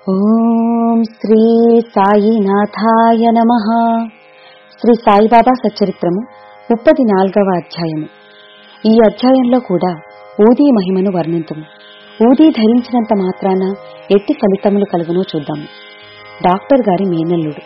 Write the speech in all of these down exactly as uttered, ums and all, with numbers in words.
ఓం శ్రీ సాయినాథాయ నమః. శ్రీ సాయిబాబా సచ్చరిత్రము ముప్పది నాలుగవ అధ్యాయము. ఈ అధ్యాయంలో కూడా ఊదీ మహిమను వర్ణింతుము. ఊదీ ధరించినంత మాత్రాన ఎట్టి ఫలితములు కలుగునో చూద్దాము. డాక్టర్ గారి మేనల్లుడు.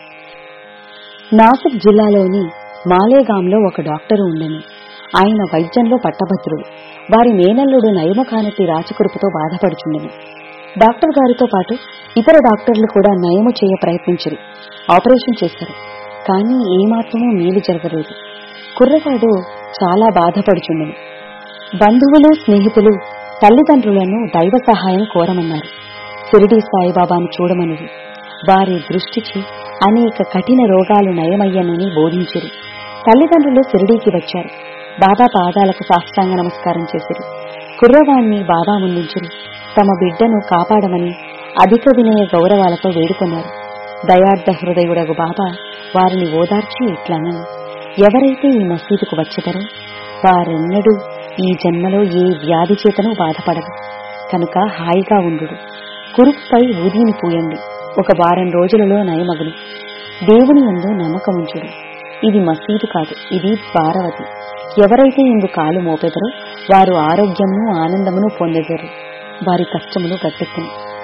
నాసిక్ జిల్లాలోని మాలేగాంలో ఒక డాక్టరు ఉండెను. ఆయన వైద్యంలో పట్టభద్రుడు. వారి మేనల్లుడు నయము కానట్టి రాచకురుపుతో బాధపడుచుండెను. డాక్టర్ గారితో పాటు ఇతర డాక్టర్లు కూడా నయము చేయ ప్రయత్నించారు. ఆపరేషన్ చేశారు. కానీ ఏమాత్రమూ మేలు జరగలేదు. కుర్రవాడు చాలా బాధపడుచుండెను. బంధువులు, స్నేహితులు తల్లిదండ్రులను దైవ సహాయం కోరమన్నారు. షిరిడీ సాయిబాబాను చూడమనిది. వారి దృష్టికి అనేక కఠిన రోగాలు నయమయ్యనని బోధించారు. తల్లిదండ్రులు షిరిడీకి వచ్చారు. బాబా పాదాలకు సాష్టాంగ నమస్కారం చేశారు. కుర్రవాణ్ణి బాబా ముందుంచారు. తమ బిడ్డను కాపాడమని అధిక వినయ గౌరవాలతో వేడుకొన్నారు. దయార్థ హృదయుడగు బాబా వారిని ఓదార్చి ఇట్లనను: ఎవరైతే ఈ మసీదుకు వచ్చేదరో వారెన్నడూ ఈ జన్మలో ఏ వ్యాధి చేతనూ బాధపడరు. కనుక హాయిగా ఉండు. కురుపుపై ఊదీని పూయండి. ఒక వారం రోజులలో నయమగును. దేవుని యందు నమ్మకముంచుడు. ఇది మసీదు కాదు, ఇది ద్వారవతి. ఎవరైతే ఇందు కాలు మోపెదరో వారు ఆరోగ్యమును ఆనందమును పొందెదరు. వారి కష్టములు గట్టెక్కును.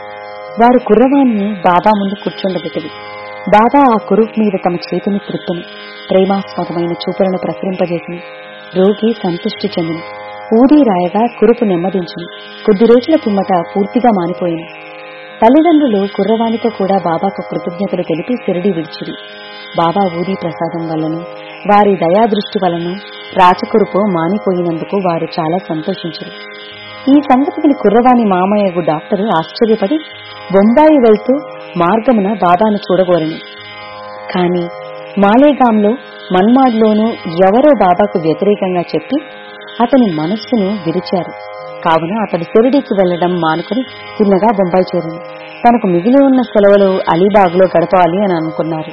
వారు కుర్రవాణ్ణి బాబా ముందు కూర్చుండబెట్టది. బాబా ఆ కురుపు మీద తమ చేతిని త్రిప్పును. ప్రేమాస్పదమైన చూపులను ప్రసరింపజేసిన రోగి సంతృష్టి చెందును. ఊదీ రాయగా కురుపు నెమ్మదించును. కొద్ది రోజుల కిమ్మట పూర్తిగా మానిపోయింది. తల్లిదండ్రులు కుర్రవాణితో కూడా బాబాకు కృతజ్ఞతలు తెలిపి షిరిడీ విడిచిరి. బాబా ఊదీ ప్రసాదం వల్లను వారి దయాదృష్టి వలన రాచకురుపు మానిపోయినందుకు వారు చాలా సంతోషించారు. ఈ సంగతి విని కుర్రవాణి మామయ్యకు డాక్టరు ఆశ్చర్యపడి బొంబాయి వెళ్తూ మార్గమున బాబాను చూడగోరని. కాని మాలేగాంలో మన్మాడ్లోనూ ఎవరో బాబాకు వ్యతిరేకంగా చెప్పి అతని మనస్సును విరిచారు. కావున అతడు షిరిడీకి వెళ్లడం మానుకుని తిన్నగా బొంబాయి చేరింది. తనకు మిగిలి ఉన్న సెలవులు అలీబాగ్లో గడపాలి అని అనుకున్నారు.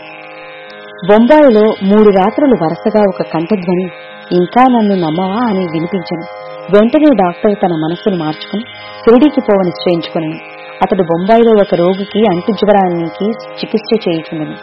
బొంబాయిలో మూడు రాత్రులు వరుసగా ఒక కంఠధ్వని ఇంకా నన్ను నమ్మవా అని వినిపించను. వెంటనే డాక్టర్ తన మనస్సును మార్చుకుని షిరిడీకి పోవ నిశ్చయించుకున్నాను. అతడు బొంబాయిలో ఒక రోగికి అంటు జ్వరానికి చికిత్స చేయుచుండెను.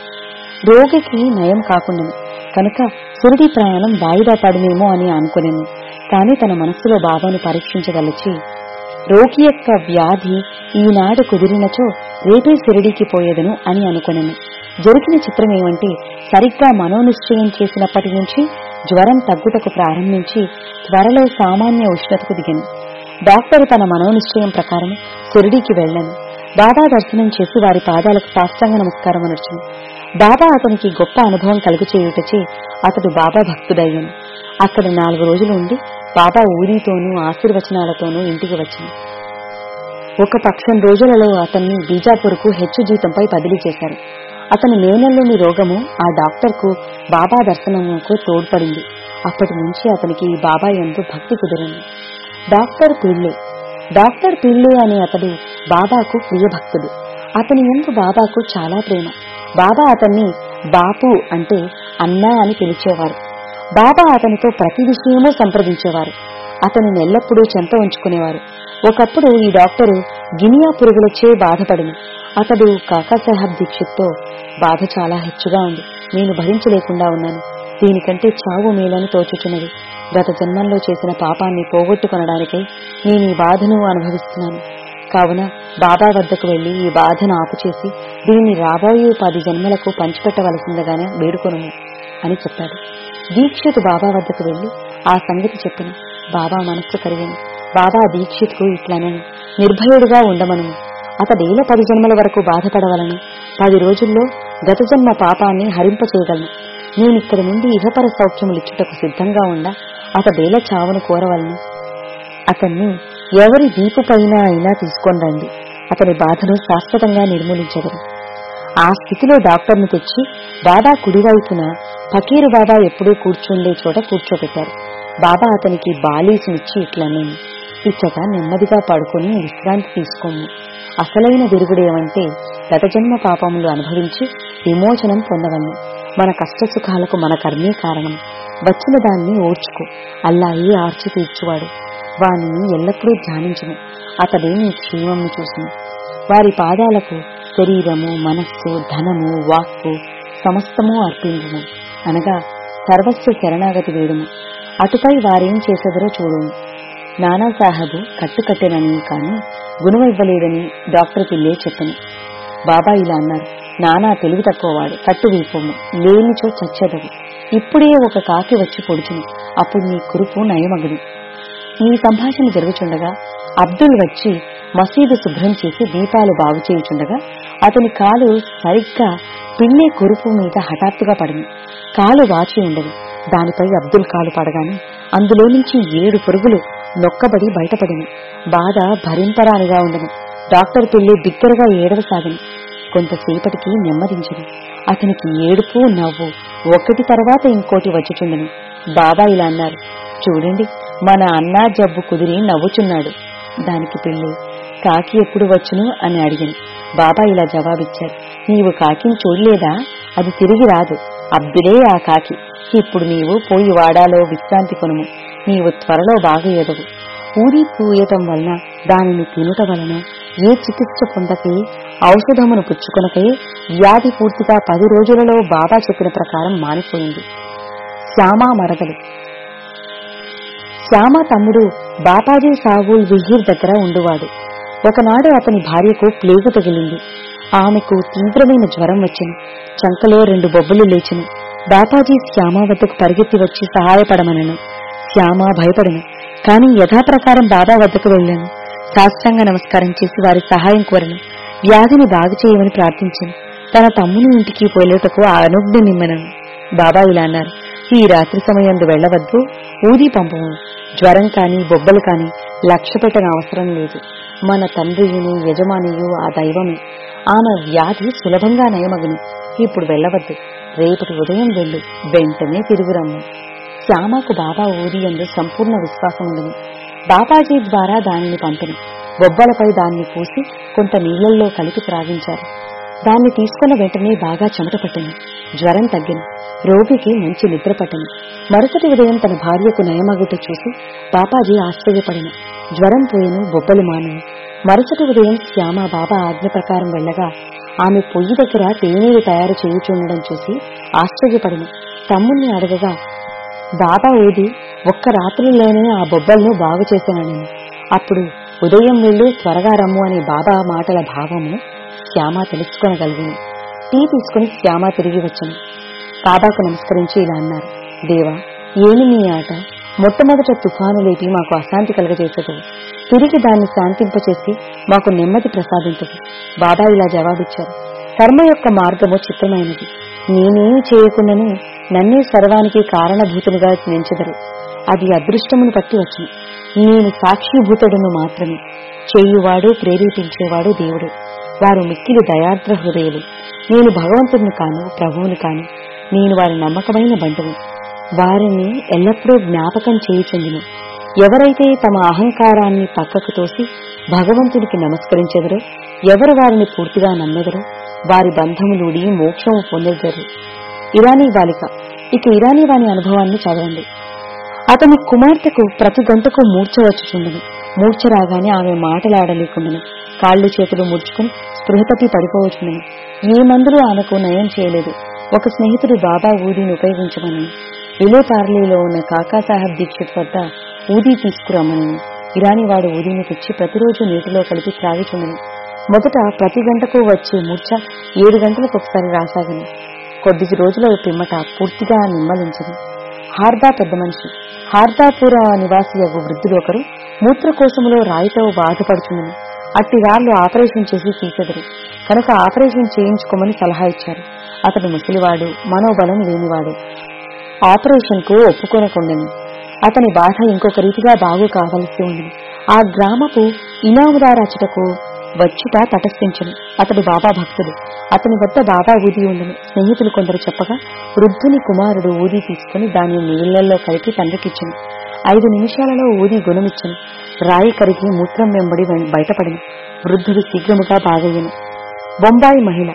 రోగికి నయం కాకుండాను కనుక షిరిడీ ప్రయాణం వాయిదా పడునేమో అని అనుకునేను. కాని తన మనస్సులో బాబాను పరీక్షించగలిచి రోగి యొక్క వ్యాధి ఈనాడు కుదిరినచో రేపే షిరిడీకి పోయేదను అని అనుకునేను. జరిగిన చిత్రం ఏమంటే, సరిగ్గా మనోనిశ్చయం చేసినప్పటి నుంచి జ్వరం తగ్గుటకు ప్రారంభించి త్వరలో సామాన్య ఉష్ణతకు దిగను. డాక్టర్ తన మనోనిశ్చయం ప్రకారం షిరిడీకి వెళ్లాను. బాబా దర్శనం చేసి వారి పాదాలకు సాష్టాంగ నమస్కారం అనర్చును. బాబా అతనికి గొప్ప అనుభవం కలుగు చేయుటచే అతడు బాబా భక్తుడయ్యాను. అక్కడ నాలుగు రోజులు ఉండి బాబా ఊదీతోనూ ఆశీర్వచనాలతోనూ ఇంటికి వచ్చాను. ఒక పక్షం రోజులలో అతన్ని బీజాపూర్కు హెచ్చు జీతంపై బదిలీ చేశారు. అతని మేనల్లోని రోగము ఆ డాక్టర్కు బాబా దర్శనముకు తోడ్పడింది. అప్పటి నుంచి అతనికి బాబా యందు భక్తి కుదిరింది. డాక్టర్ పిళ్ళే డాక్టర్ పిళ్ళే అనే అతడు బాబాకు ప్రియభక్తుడు. అతని యందు బాబాకు చాలా ప్రేమ. బాబా అతన్ని బాపు అంటే అన్నా అని పిలిచేవారు. బాబా అతనితో ప్రతి విషయమూ సంప్రదించేవారు. అతనిని ఎల్లప్పుడూ చెంత ఉంచుకునేవారు. ఒకప్పుడు ఈ డాక్టరు గినియా పురుగులచే బాధపడిన. అతడు కాకాసాహెబ్ దీక్షిత్తో బాధ చాలా హెచ్చుగా ఉంది. నేను భరించలేకుండా ఉన్నాను. దీనికంటే చావు మేలని తోచుచున్నది. గత జన్మంలో చేసిన పాపాన్ని పోగొట్టుకొనడానికై నేను ఈ బాధను అనుభవిస్తున్నాను. కావున బాబా వద్దకు వెళ్లి ఈ బాధను ఆపుచేసి దీన్ని రాబోయే పది జన్మలకు పంచిపెట్టవలసిందిగానే వేడుకొను అని చెప్పాడు. దీక్షిత్ బాబా వద్దకు వెళ్లి ఆ సంగతి చెప్పిన. బాబా మనస్సు కరిగింది. బాబా దీక్షిత్కు ఇట్లనను: నిర్భయుడుగా ఉండమను. అతడేల పది జన్మల వరకు బాధపడవలను. పది రోజుల్లో గత జన్మ పాపాన్ని హరింపచేయగలను. నేనిక్కడి నుండి ఇహపర సౌఖ్యములిచ్చుటకు సిద్ధంగా ఉండ అతడేల చావును కోరవలను. అతన్ని ఎవరి దీపుపైన అయినా తీసుకొని రండి. అతని బాధను శాశ్వతంగా నిర్మూలించగలరు. ఆ స్థితిలో డాక్టర్ను తెచ్చి బాబా కుడివైపున ఫకీరు బాబా ఎప్పుడూ కూర్చుండే చోట కూర్చోబెట్టారు. బాబా అతనికి బాలీసునిచ్చి ఇట్లనే: ఇచ్చట నెమ్మదిగా పడుకుని విశ్రాంతి తీసుకోము. అసలైన విరుగుడేమంటే గత జన్మ పాపములు అనుభవించి విమోచనం పొందవలను. మన కష్టసుఖాలకు మన కర్మే కారణం. వచ్చిన దాన్ని ఓర్చుకో. అల్లాయి ఆర్చి తీర్చువాడు. వానిని ఎల్లప్పుడూ ధ్యానించును. అతడే నీ క్షేమమును చూసును. వారి పాదాలకు శరీరము, మనస్సు, ధనము, వాక్కు సమస్తము అర్పించుము అనగా సర్వస్వ శరణాగతి వేడుము. అటుపై వారేం చేసేదరో చూడుము. నానాసాహెబు కట్టుకట్టెనని కాని గుణమివ్వలేదని డాక్టర్ పిల్లే చెప్పను. బాబా ఇలా అన్నారు, నానా తెలివి తక్కువవాడు, కట్టు వీపోము, లేనిచో చచ్చెదవు. ఇప్పుడే ఒక కాకి వచ్చి పొడుచును, అప్పుడు నీ కురుపు నయమగును. ఈ సంభాషణ జరుగుచుండగా అబ్దుల్ వచ్చి మసీదు శుభ్రం చేసి దీపాలు బాగు చేయుచుండగా అతని కాలు సరిగ్గా పిల్లే కురుపు మీద హఠాత్తుగా పడింది. కాలు వాచి ఉండదు. దానిపై అబ్దుల్ కాలు పడగానే అందులో నుంచి ఏడు పురుగులు నొక్కబడి బయటపడిన. బాధ భరింపరానిగా ఉండను. డాక్టర్ పిల్లి బిగ్గరగా ఏడవసాగిన. కొంతసేపటికి నెమ్మదించను. అతనికి ఏడుపు, నవ్వు ఒకటి తర్వాత ఇంకోటి వచ్చుచుండెను. బాబా ఇలా అన్నారు, చూడండి, మన అన్నా జబ్బు కుదిరి నవ్వుచున్నాడు. దానికి పిల్లి, కాకి ఎప్పుడు వచ్చును అని అడిగాను. బాబా ఇలా జవాబిచ్చారు, నీవు కాకిని చూడలేదా? అది తిరిగి రాదు. అబ్దులే ఆ కాకి. ఇప్పుడు నీవు పోయి వాడాలో విశ్రాంతి కొనుము. నీవు త్వరలో బాగా ఎదవు. ఊరి పూయటం వలన, దానిని తినుట వలన, ఏ చికిత్స పొందకే, ఔషధమును పుచ్చుకొనకే వ్యాధి పూర్తిగా పది రోజులలో బాబా చెప్పిన ప్రకారం మానిపోయింది. శ్యామ మరదలు. శ్యామ తమ్ముడు బాపాజీ సాహుల్ విహీర్ దగ్గర ఉండువాడు. ఒకనాడు అతని భార్యకు ప్లేగు తగిలింది. ఆమెకు తీవ్రమైన జ్వరం వచ్చింది. చంకలో రెండు బొబ్బలు లేచిను. బాపాజీ శ్యామ వద్దకు పరిగెత్తి వచ్చి సహాయపడమనను. శ్యామ భయపడను. కాని యథాప్రకారం బాబా వద్దకు వెళ్లాను. సాష్టాంగ నమస్కారం చేసి వారి సహాయం కోరను. వ్యాధిని బాగు చేయమని ప్రార్థించాను. తన తమ్ముని ఇంటికి పోలేటకు ఆ అనుజ్ఞ నిమ్మనను. బాబా ఇలా అన్నారు, ఈ రాత్రి సమయంలో వెళ్లవద్దు, ఊది పంపము. జ్వరం కాని బొబ్బలు కాని లక్ష్య పెట్టన అవసరం లేదు. మన తండ్రియును యజమానియు ఆ దైవమే. ఆమె వ్యాధి సులభంగా నయమగును. ఇప్పుడు వెళ్లవద్దు, రేపటి ఉదయం వెళ్ళు, వెంటనే తిరుగురమ్ము. శ్యామకు బాబా ఊది యందు సంపూర్ణ విశ్వాసం ఉండను. బాబాజీ ద్వారా దానిని పంపిన. బొబ్బలపై దాన్ని పూసి కొంత నీళ్లలో కలిపి త్రాగించారు. దాన్ని తీసుకున్న వెంటనే బాగా చెమట పట్టింది. జ్వరం తగ్గింది. రోగికి మంచి నిద్ర పట్టింది. మరుసటి ఉదయం తన భార్యకు నయమగుట చూసి బాబాజీ ఆశ్చర్యపడిన. జ్వరం పోయిను, బొబ్బలు మానను. మరుసటి ఉదయం శ్యామ బాబా ఆజ్ఞ ప్రకారం వెళ్లగా ఆమె పొయ్యి దగ్గర తేనీరు తయారు చేయుచుండడం చూసి ఆశ్చర్యపడిన. తమ్ముణ్ణి అడగగా బాబా ఊది ఒక్క రాత్రిలోనే ఆ బొబ్బలను బాగు చేశానని. అప్పుడు ఉదయం వెళ్ళు, త్వరగా రమ్ము అనే బాబా మాటల భావము శ్యామ తెలుసుకొనగలిగింది. టీ తీసుకుని శ్యామ తిరిగి వచ్చాను. బాబాకు నమస్కరించి ఇలా అన్నారు, దేవా, ఏమి నీ ఆట? మొట్టమొదట తుఫాను లేపి మాకు అశాంతి కలగజేసదు, తిరిగి దాన్ని శాంతింపచేసి మాకు నెమ్మది ప్రసాదించదు. బాబా ఇలా జవాబిచ్చారు, కర్మ యొక్క మార్గము చిత్రమైనది. నేనేమి చేయకుండాను నన్నే సర్వానికి కారణభూతునిగా నించెదరు. అది అదృష్టమును పట్టి వచ్చును. నేను సాక్షిభూతుడును మాత్రమే. చేయువాడు, ప్రేరేపించేవాడు దేవుడు. వారు మిక్కిలి దయార్ద్ర హృదయులు. నేను భగవంతుని కాను, ప్రభువుని కాను. నేను వారి నమ్మకమైన బంటును. వారిని ఎల్లప్పుడూ జ్ఞాపకం చేయుచుందును. ఎవరైతే తమ అహంకారాన్ని పక్కకు తోసి భగవంతునికి నమస్కరించెదరో, ఎవరు వారిని పూర్తిగా నమ్మెదరో, వారి బంధములుడి మోక్షము పొందెదరు. ఇరానీ బాలిక. ఇక ఇరానీ వాని అనుభవాన్ని చదవండి. అతని కుమార్తెకు ప్రతి గంటకు మూర్ఛ వచ్చుచుండెను. మూర్ఛ రాగానే ఆమె మాటలాడలేకుండెను. కాళ్లు చేతులు ముడుచుకుని స్పృహతపి పడిపోవచ్చుండెను. ఏ మందులు ఆమెకు నయం చేయలేదు. ఒక స్నేహితుడు బాబా ఊదీని ఉపయోగించమనను. విలే పార్లీలో ఉన్న కాకాసాహెబ్ దీక్షిత్ వద్ద ఊదీ తీసుకురమ్మనను. ఇరానీ వాడు ఊదీని తెచ్చి ప్రతిరోజు నీటిలో కలిపి త్రాగిచుండెను. మొదట ప్రతి గంటకు వచ్చే మూర్ఛ ఏడు గంటలకు ఒకసారి రాసాగను. కొద్ది రోజుల పిమ్మట పూర్తిగా నిమ్మలించను. హార్దా పెద్ద మనిషి. హార్దాపుర నివాసియగు వృద్ధుడు ఒకరు మూత్రకోశములో రాయితో బాధపడుచుండెను. అట్టి రాళ్లు ఆపరేషన్ చేసి తీసెదరు కనుక ఆపరేషన్ చేయించుకోమని సలహా ఇచ్చారు. అతడు ముసలివాడు, మనోబలం లేనివాడు. ఆపరేషన్ కు ఒప్పుకొనకుండెను. అతని బాధ ఇంకొక రీతిగా బాగు కావలసి ఉండెను. ఆ గ్రామపు ఇనాముదారచటకు వచ్చుట తటస్థించను. అతడు బాబా భక్తుడు. అతని వద్ద బాబా ఊది ఉండెను. స్నేహితులు కొందరు చెప్పగా వృద్ధుని కుమారుడు ఊది తీసుకుని దాన్ని నీళ్లలో కలిపి తండ్రికిచ్చెను. ఐదు నిమిషాలలో ఊది గుణమిచ్చెను. రాయి కరిగి మూత్రం వెంబడి బయటపడిను. వృద్ధుడు శీఘ్రముగా బాగయ్యను. బొంబాయి మహిళ.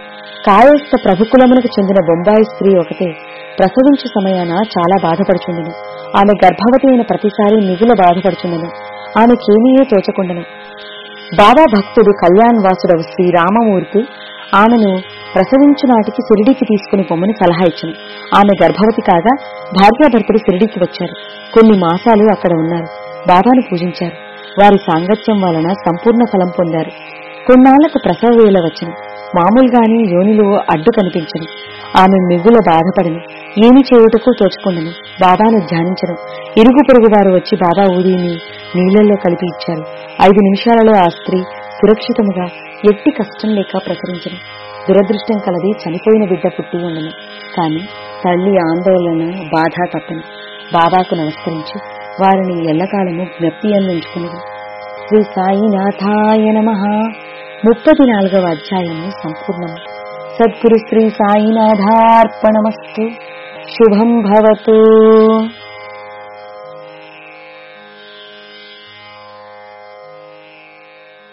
కాయస్థ ప్రభుకులమునకు చెందిన బొంబాయి స్త్రీ ఒకటే ప్రసవించు సమయాన చాలా బాధపడుచుండెను. ఆమె గర్భవతి అయిన ప్రతిసారి మిగుల బాధపడుచుండెను. ఆమెకేమీ తోచకుండెను. బాబా భక్తుడు కళ్యాణ్ వాసుడవు శ్రీ రామమూర్తి ఆమెను ప్రసవించు నాటికి షిరిడీకి తీసుకుని పొమ్మని సలహా ఇచ్చాను. ఆమె గర్భవతి కాగా భార్యాభర్తలు షిరిడీకి వచ్చారు. కొన్ని మాసాలు అక్కడ ఉన్నారు. బాబాను పూజించారు. వారి సాంగత్యం వలన సంపూర్ణ ఫలం పొందారు. కొన్నాళ్లకు ప్రసవ వేళ వచ్చను. మామూలుగానే యోనిలో అడ్డు కనిపించను. ఆమె మిగుల బాధపడను. ఏమి చేయుటకు తోచుకుండను. బాబాను ధ్యానించను. ఇరుగు పొరుగు వారు వచ్చి బాబా ఊదిని నీళ్లలో కలిపి ఇచ్చారు. ఐదు నిమిషాలలో ఆ స్త్రీ సురక్షితముగా ఎట్టి కష్టం లేక ప్రసరించను. దురదృష్టం కలది చనిపోయిన బిడ్డ పుట్టి ఉండను. కాని తల్లి ఆందోళన బాధ తప్పను. బాబాకు నమస్కరించి వారిని ఎల్లకాలము జ్ఞప్తి అందించుకున్నది. శ్రీ సాయినాథాయ నమః. ముప్పది నాలుగవ అధ్యాయము సంపూర్ణము. సద్గురు శ్రీ సాయినాథార్పణమస్తు. శుభం భవతు.